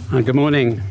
Good morning.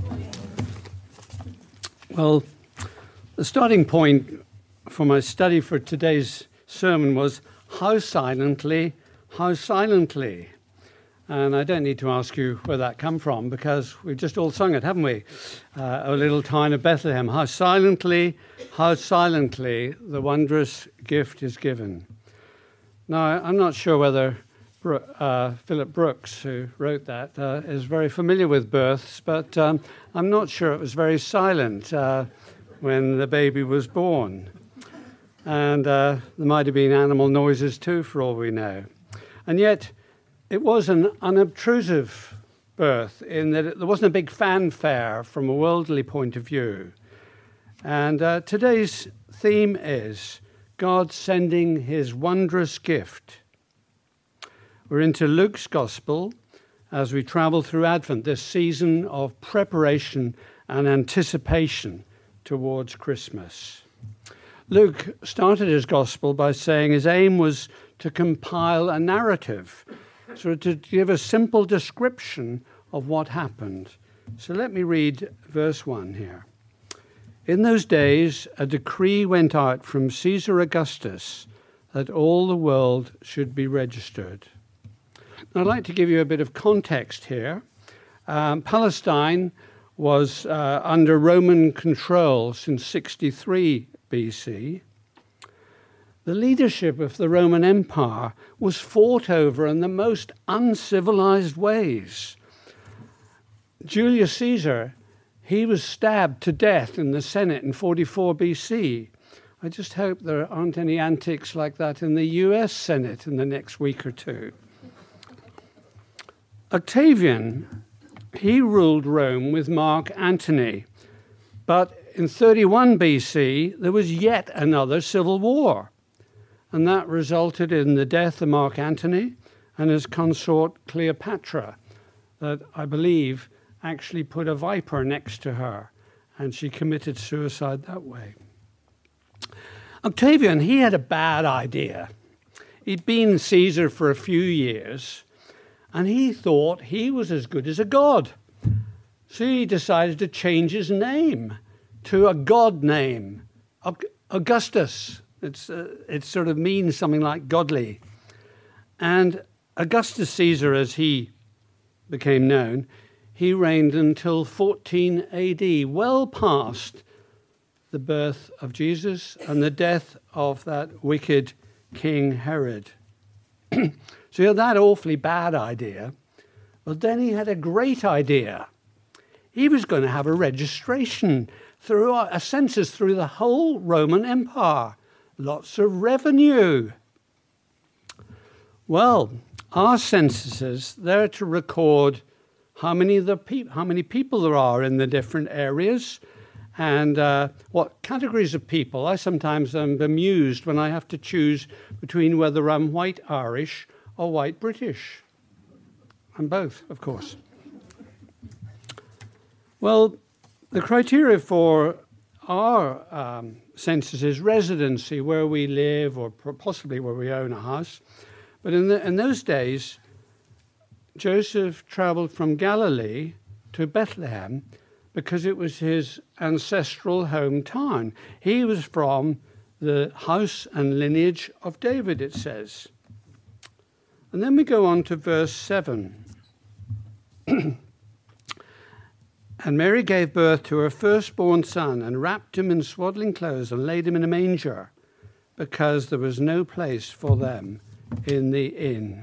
Well, the starting point for my study for today's sermon was how silently, how silently. And I don't need to ask you where that come from because we've just all sung it, haven't we? O little town of Bethlehem, how silently the wondrous gift is given. Now, I'm not sure whether Philip Brooks, who wrote that, is very familiar with births, but I'm not sure it was very silent when the baby was born. And there might have been animal noises too, for all we know. And yet, it was an unobtrusive birth in that there wasn't a big fanfare from a worldly point of view. And today's theme is God sending his wondrous gift. We're into Luke's Gospel as we travel through Advent, this season of preparation and anticipation towards Christmas. Luke started his Gospel by saying his aim was to compile a narrative, so to give a simple description of what happened. So let me read verse 1 here. In those days, a decree went out from Caesar Augustus that all the world should be registered. I'd like to give you a bit of context here. Palestine was under Roman control since 63 BC. The leadership of the Roman Empire was fought over in the most uncivilized ways. Julius Caesar, he was stabbed to death in the Senate in 44 BC. I just hope there aren't any antics like that in the US Senate in the next week or two. Octavian, he ruled Rome with Mark Antony, but in 31 BC, there was yet another civil war, and that resulted in the death of Mark Antony and his consort Cleopatra, that I believe actually put a viper next to her, and she committed suicide that way. Octavian, he had a bad idea. He'd been Caesar for a few years, and he thought he was as good as a god. So he decided to change his name to a god name, Augustus. It sort of means something like godly. And Augustus Caesar, as he became known, he reigned until 14 AD, well past the birth of Jesus and the death of that wicked King Herod. So he had that awfully bad idea, but then he had a great idea. He was going to have a registration through a census through the whole Roman Empire. Lots of revenue. Well, our censuses, they're to record how many people there are in the different areas and what categories of people. I sometimes am bemused when I have to choose between whether I'm white Irish or white British. I'm both, of course. Well, the criteria for our census is residency, where we live or possibly where we own a house. But in those days, Joseph traveled from Galilee to Bethlehem because it was his ancestral hometown. He was from the house and lineage of David, it says. And then we go on to verse 7. And Mary gave birth to her firstborn son and wrapped him in swaddling clothes and laid him in a manger because there was no place for them in the inn.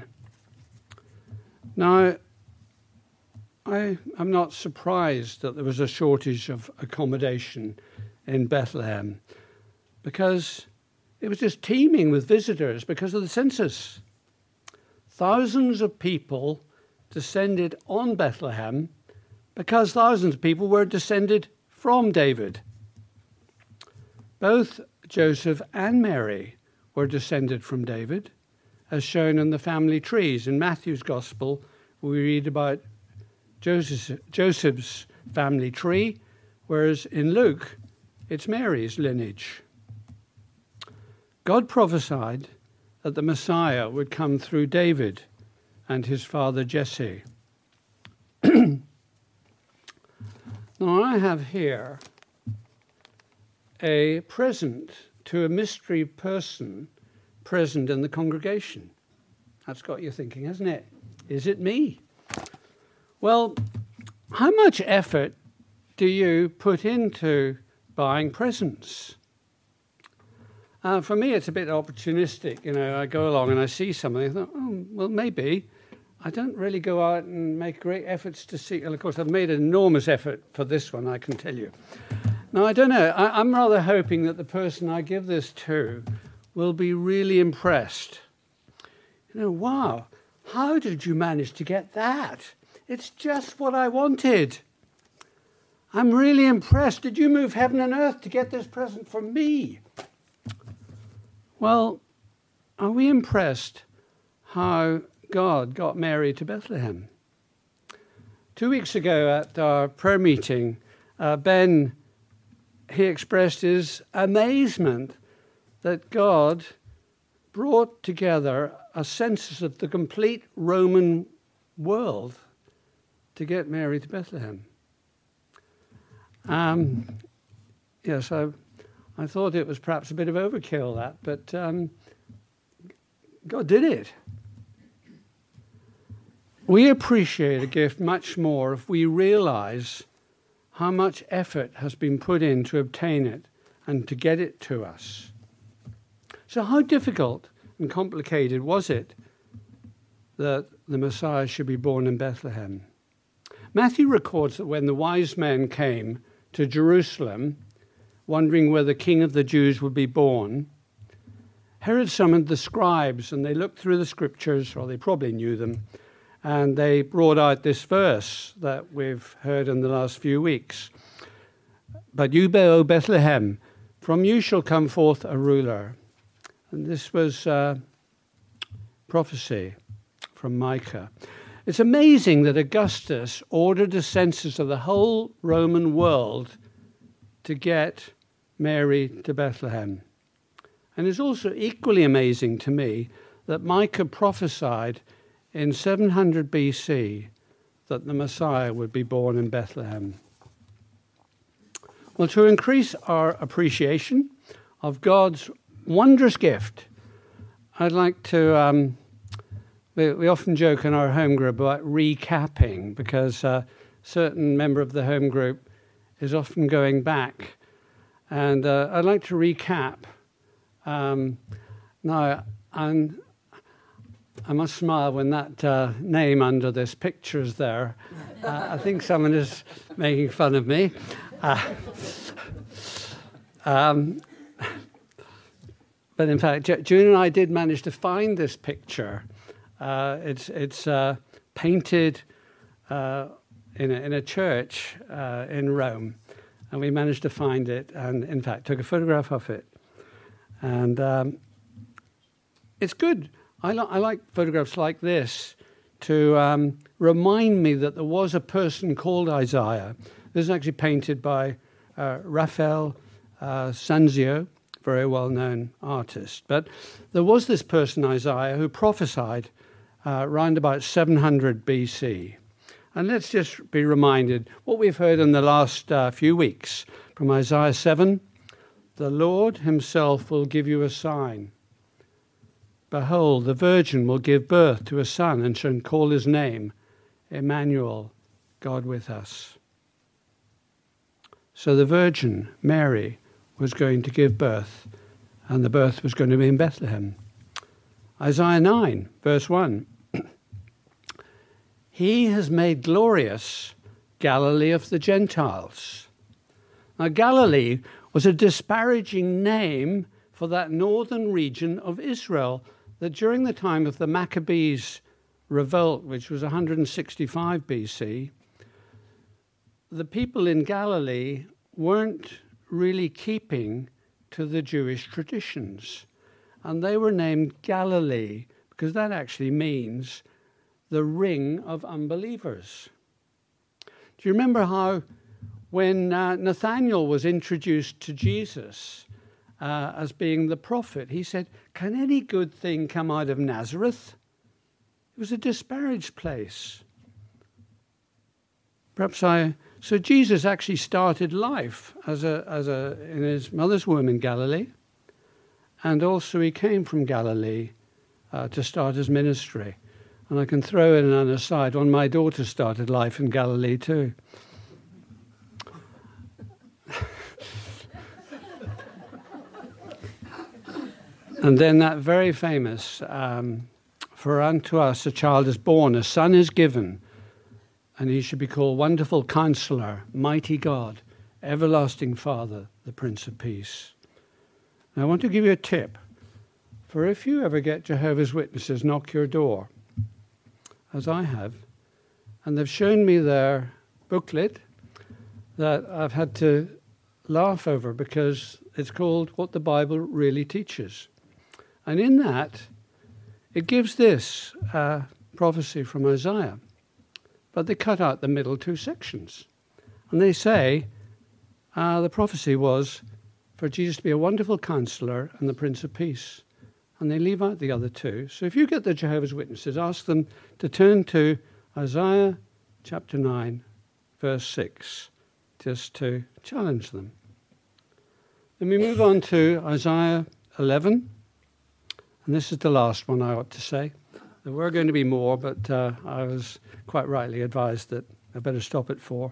Now, I'm not surprised that there was a shortage of accommodation in Bethlehem because it was just teeming with visitors because of the census. Thousands of people descended on Bethlehem because thousands of people were descended from David. Both Joseph and Mary were descended from David, as shown in the family trees. In Matthew's Gospel, we read about Joseph's family tree, whereas in Luke, it's Mary's lineage. God prophesied that the Messiah would come through David and his father Jesse. Now, I have here a present to a mystery person present in the congregation. That's got you thinking, hasn't it? Is it me? Well, how much effort do you put into buying presents? For me, it's a bit opportunistic. I go along and I see something. I thought, oh, well, maybe. I don't really go out and make great efforts to see. And of course, I've made an enormous effort for this one, I can tell you. Now, I don't know. I'm rather hoping that the person I give this to will be really impressed. Wow, how did you manage to get that? It's just what I wanted. I'm really impressed. Did you move heaven and earth to get this present for me? Well, are we impressed how God got Mary to Bethlehem? 2 weeks ago at our prayer meeting, Ben, he expressed his amazement that God brought together a census of the complete Roman world to get Mary to Bethlehem. Yes, I thought it was perhaps a bit of overkill, that, but God did it. We appreciate a gift much more if we realize how much effort has been put in to obtain it and to get it to us. So how difficult and complicated was it that the Messiah should be born in Bethlehem? Matthew records that when the wise men came to Jerusalem, wondering where the King of the Jews would be born, Herod summoned the scribes, and they looked through the scriptures, or they probably knew them, and they brought out this verse that we've heard in the last few weeks. But you, O Bethlehem, from you shall come forth a ruler. And this was prophecy from Micah. It's amazing that Augustus ordered a census of the whole Roman world to get Mary to Bethlehem. And it's also equally amazing to me that Micah prophesied in 700 BC that the Messiah would be born in Bethlehem. Well, to increase our appreciation of God's wondrous gift, I'd like to, we often joke in our home group about recapping, because a certain member of the home group is often going back. And I'd like to recap. Now, I must smile when that name under this picture is there. I think someone is making fun of me. But in fact, June and I did manage to find this picture. It's painted in a church in Rome, and we managed to find it, and in fact took a photograph of it. And it's good. I like photographs like this to remind me that there was a person called Isaiah. This is actually painted by Raphael Sanzio, very well-known artist. But there was this person, Isaiah, who prophesied around about 700 BC. And let's just be reminded what we've heard in the last few weeks from Isaiah 7. The Lord himself will give you a sign. Behold, the virgin will give birth to a son and shall call his name Emmanuel, God with us. So the virgin, Mary, was going to give birth, and the birth was going to be in Bethlehem. Isaiah 9, verse 1. He has made glorious Galilee of the Gentiles. Now, Galilee was a disparaging name for that northern region of Israel that during the time of the Maccabees revolt, which was 165 BC, the people in Galilee weren't really keeping to the Jewish traditions. And they were named Galilee because that actually means the ring of unbelievers. Do you remember how when Nathanael was introduced to Jesus as being the prophet, he said, "Can any good thing come out of Nazareth?" It was a disparaged place. Perhaps I So Jesus actually started life in his mother's womb in Galilee, and also he came from Galilee to start his ministry. And I can throw in an aside, when my daughter started life in Galilee too. And then that very famous, for unto us a child is born, a son is given, and he should be called Wonderful Counselor, Mighty God, Everlasting Father, the Prince of Peace. Now, I want to give you a tip. For if you ever get Jehovah's Witnesses knock your door, as I have, and they've shown me their booklet that I've had to laugh over because it's called What the Bible Really Teaches. And in that, it gives this prophecy from Isaiah. But they cut out the middle two sections. And they say the prophecy was for Jesus to be a wonderful counselor and the Prince of Peace. And they leave out the other two. So if you get the Jehovah's Witnesses, ask them to turn to Isaiah chapter 9, verse 6, just to challenge them. Then we move on to Isaiah 11. And this is the last one I ought to say. There were going to be more, but I was quite rightly advised that I better stop at 4.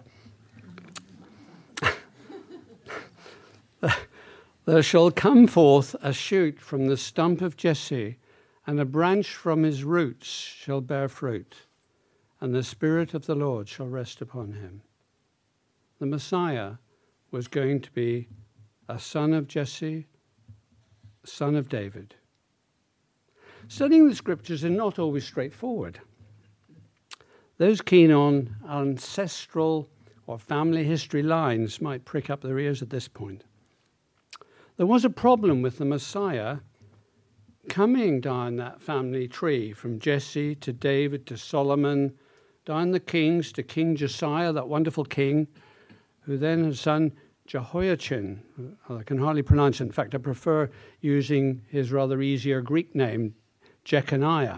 There shall come forth a shoot from the stump of Jesse, and a branch from his roots shall bear fruit, and the Spirit of the Lord shall rest upon him. The Messiah was going to be a son of Jesse, son of David. Studying the scriptures is not always straightforward. Those keen on ancestral or family history lines might prick up their ears at this point. There was a problem with the Messiah coming down that family tree from Jesse to David to Solomon, down the kings to King Josiah, that wonderful king, who then his son Jehoiachin, I can hardly pronounce it. In fact, I prefer using his rather easier Greek name, Jeconiah.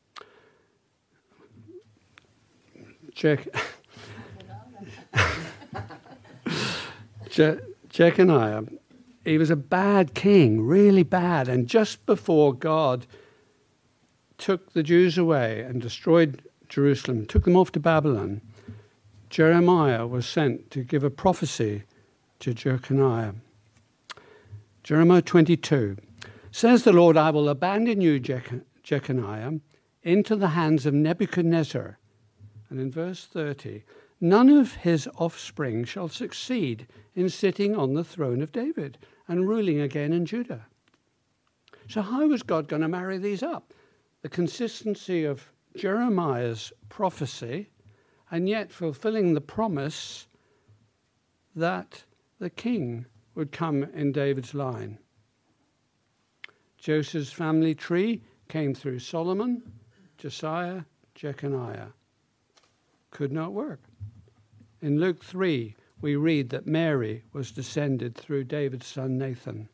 Jeconiah. He was a bad king, really bad. And just before God took the Jews away and destroyed Jerusalem, took them off to Babylon, Jeremiah was sent to give a prophecy to Jeconiah. Jeremiah 22. Says the Lord, I will abandon you, Jeconiah, into the hands of Nebuchadnezzar. And in verse 30, none of his offspring shall succeed in sitting on the throne of David and ruling again in Judah. So how was God going to marry these up? The consistency of Jeremiah's prophecy and yet fulfilling the promise that the king would come in David's line. Joseph's family tree came through Solomon, Josiah, Jeconiah. Could not work. In Luke 3, we read that Mary was descended through David's son Nathan.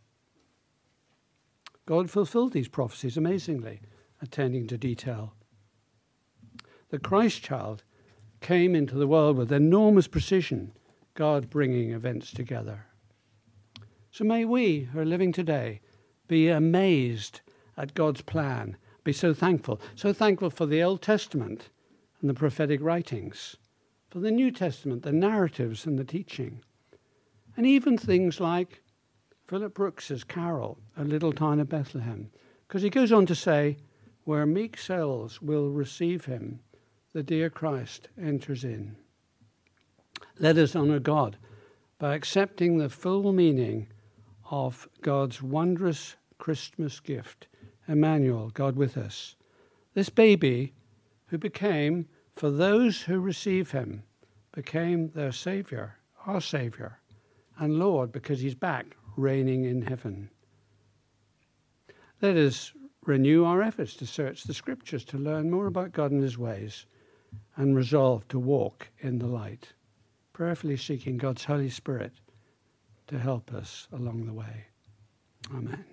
God fulfilled these prophecies amazingly, attending to detail. The Christ child came into the world with enormous precision, God bringing events together. So may we, who are living today, be amazed at God's plan, be so thankful for the Old Testament and the prophetic writings, for the New Testament, the narratives and the teaching, and even things like Philip Brooks's carol, A Little Town of Bethlehem, because he goes on to say, where meek souls will receive him, the dear Christ enters in. Let us honor God by accepting the full meaning of God's wondrous Christmas gift, Emmanuel, God with us. This baby who became, for those who receive him, became their Savior, our Savior, and Lord, because he's back reigning in heaven. Let us renew our efforts to search the scriptures, to learn more about God and his ways, and resolve to walk in the light, prayerfully seeking God's Holy Spirit to help us along the way. Amen.